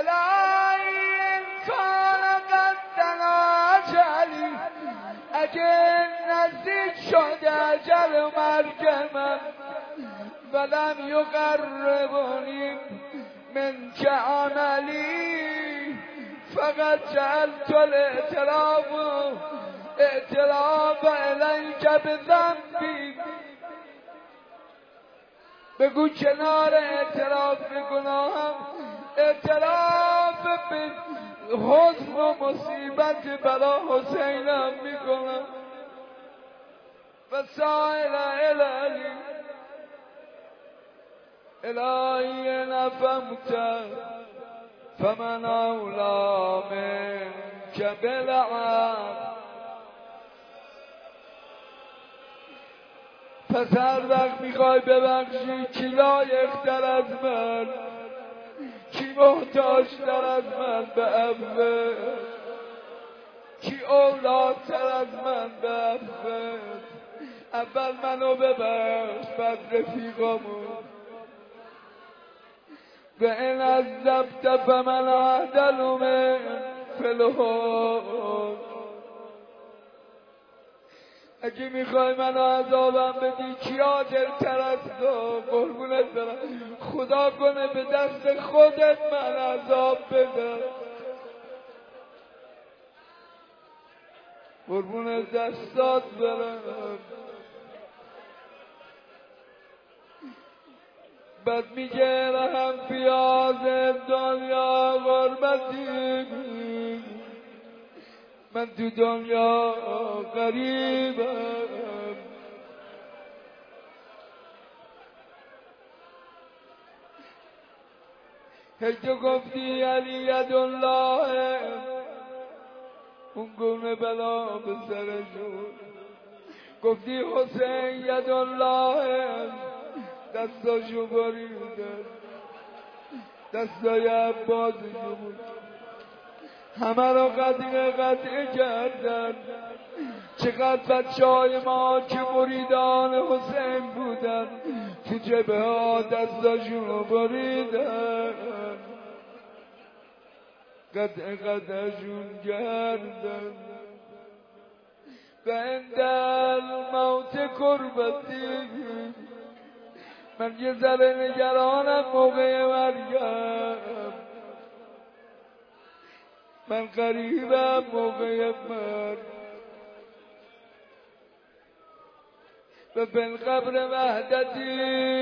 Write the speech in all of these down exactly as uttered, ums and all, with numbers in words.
الهی این کان قدنا اجلی اگه نزدیک شده اجل مرگ من ولم یقربونی من که عملی فقط جعلت الاعتراف اعتراف الیک بذنبی بگو کنار اعتراف به گناهم اعتراف به حزن و مصیبت برا حسینم میکنم و سائل الهی الهی نفهمت فمن اولا منک بالعفو پس هر وقت میخوای ببخشی کی لایق‌تر از من کی محتاج‌تر از من به عفو کی اولادتر از من به عفو اول منو ببخش بعد رفیقامو و این عذبت فمن اعدل من فی الحکم اگه میخوای منو عذابم بدی کی عادل‌تر از تو قربونت برم خدا کنه به دست خودت من عذاب بدم قربونت دستات برم بعد میگه رحم پیاز دنیا غربتی من تو دنیا غریبم هی تو گفتی علی یدالله اون گونه بلا به سرشون گفتی حسین یدالله دستاشو بریدن دستای عباسشو بود همه را قدیمه قطعه کردن چقدر بچه های ما که مریدان حسین بودن تو جبه ها دستاشون رو بریدن قطعه قطعشون کردن و اندل موت کربتی من یه ذره نگرانم موقع مرگم من قریبم موقع مرگ و بالقبر وحدتی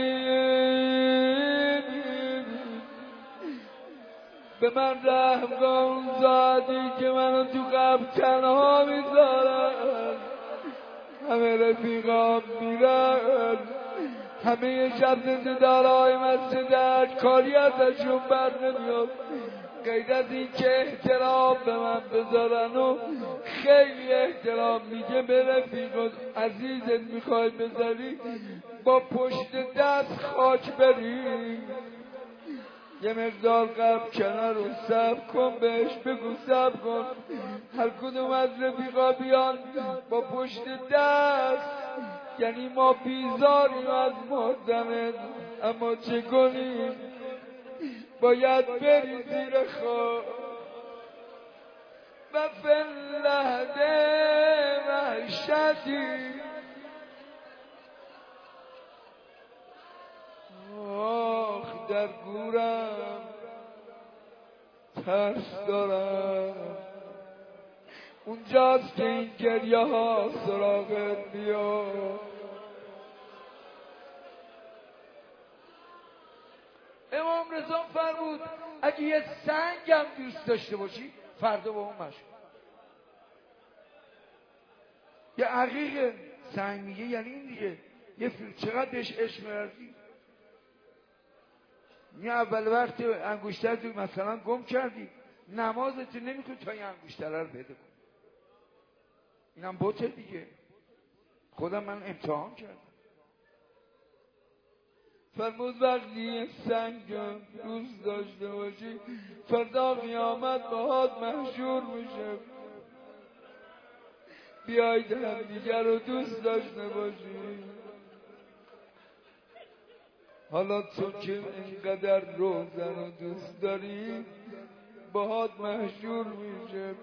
به من رحم کن ذاتی که منو تو قبر تنها میذارن همه رفیقام میرن همه شب دارای مسجد کاری ازشون بر نمیاد غیر از این که احترام به من بذارن و خیلی احترام میگه به رفیق عزیزت میخوای بذاری با پشت دست خاک بری یه مقدار قبل کنار رو سب کن بهش بگو سب کن هر کدوم از رفیقا بیان با پشت دست یعنی ما بیزاریم از مردنت اما چه کنیم باید بری زیر خواب و فلحده وحشتی آخ در گورم ترس دارم اونجاست که این گریه ها سراغت میاد امام رضا فرمود اگه یه سنگ هم دوست داشته باشی فردا با اون مشغول یه عقیق سنگ میگه یعنی این دیگه یه فیلم چقدر بهش عشق ورزی یه اول وقت انگشتر تو مثلا گم کردی نمازت نمیتونی تا این انگشتر رو پیدا کنی اینم بوته دیگه خودم من امتحان کردم فرمود وقتی سنگ دوست داشته باشی فردا قیامت باهات محشور میشه بیایید هم دیگر رو دوست داشته باشی حالا تو که اینقدر روزن رو دوست داری باهات محشور میشه.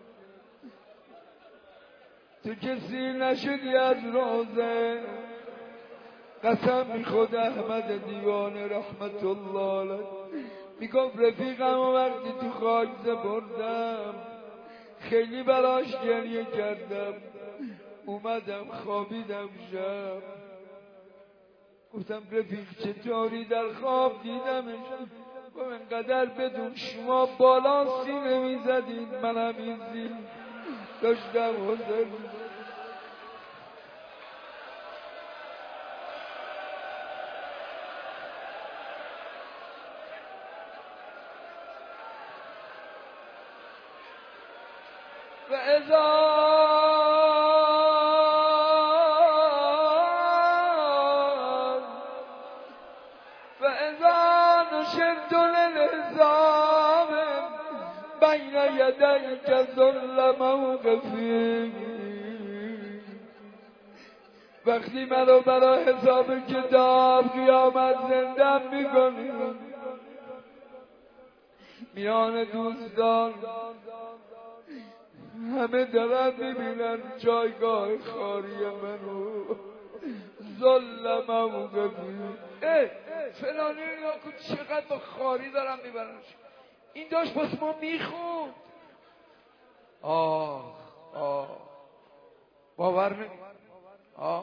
تو کسی نشدی از روزه. قسم میخود احمد دیوانه رحمت الله علیه میگفت رفیقم و وقتی تو خاک بردم خیلی براش گریه کردم، اومدم خوابیدم شب، گفتم رفیق چطوری؟ در خواب دیدمش. گفتم انقدر بدون شما بالا سینه میزدید منم این زیر داشتم حضر. و اذا و اذا نشرت للحساب بین یدیک ذل موقفی، وقتی منو برای حساب کتاب قیامت زنده میکنی میان دوستان همه دارن میبینن جایگاه خاری منو ذل موقفی. اه فلانی یا کن چقدر با خاری دارن میبرنش، این داشت باز ما میخوند. آه آه باور نمی آه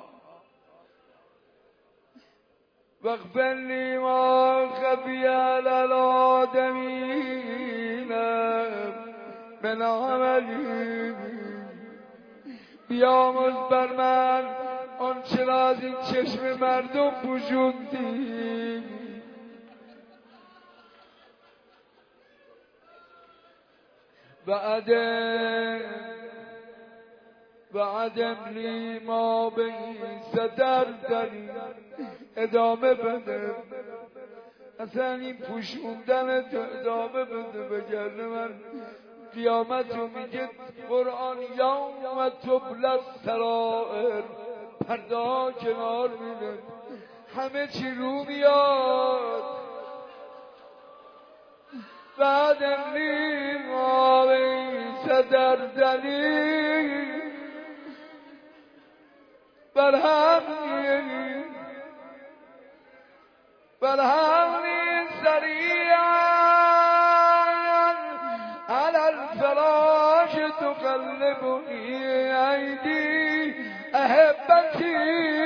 واغفر لی ما خفی علی الآدمین من عملی، بیامرز بر من آنچه را از این چشم مردم پوشوندی. و عدم و عدم لی ما به سترتنی، ادامه بده اصلا این پوشوندن تو ادامه بده، بگرده من قیامتو میگه قرآن یوم تبلی السرائر، پرده ها کنار میره همه چی رو میاد. بعدم لی ما صدردنی برهمنی برهمنی سریعا على الفراش تقلبني أيدي أحبتي.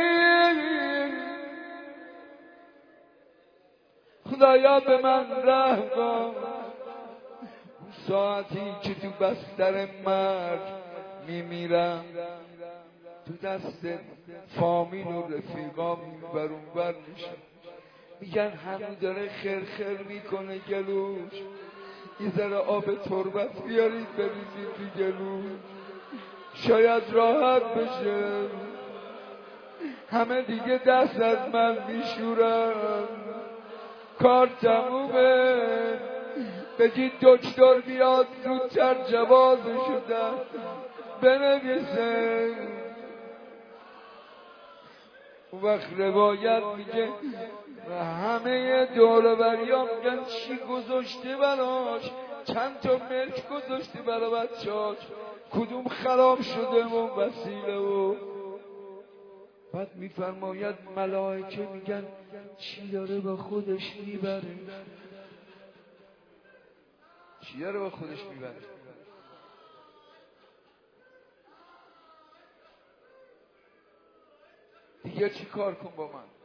خدایا به من رحم کن، ساعتی که تو بستر مرگ میمیرم تو دست فامیل و رفیقام بر اون بر میشم، میگن همون داره خیر خیر میکنه گلوش، یه ذره آب تربت بیارید بریزید تو گلوش شاید راحت بشه. همه دیگه دست از من میشورن، کار تمومه، بگید دکتر بیاد زودتر جوازشو ده بنویسه. اون وقت روایت میگه و همه دوربریان میگن چی گذاشته براش، چند تا ملک گذاشته برا بچهاش، کدوم خراب شده و وسیله. و بعد میفرماید ملائکه میگن چی داره با خودش میبره، چی داره با خودش میبره. دیگه چی کار کن با من؟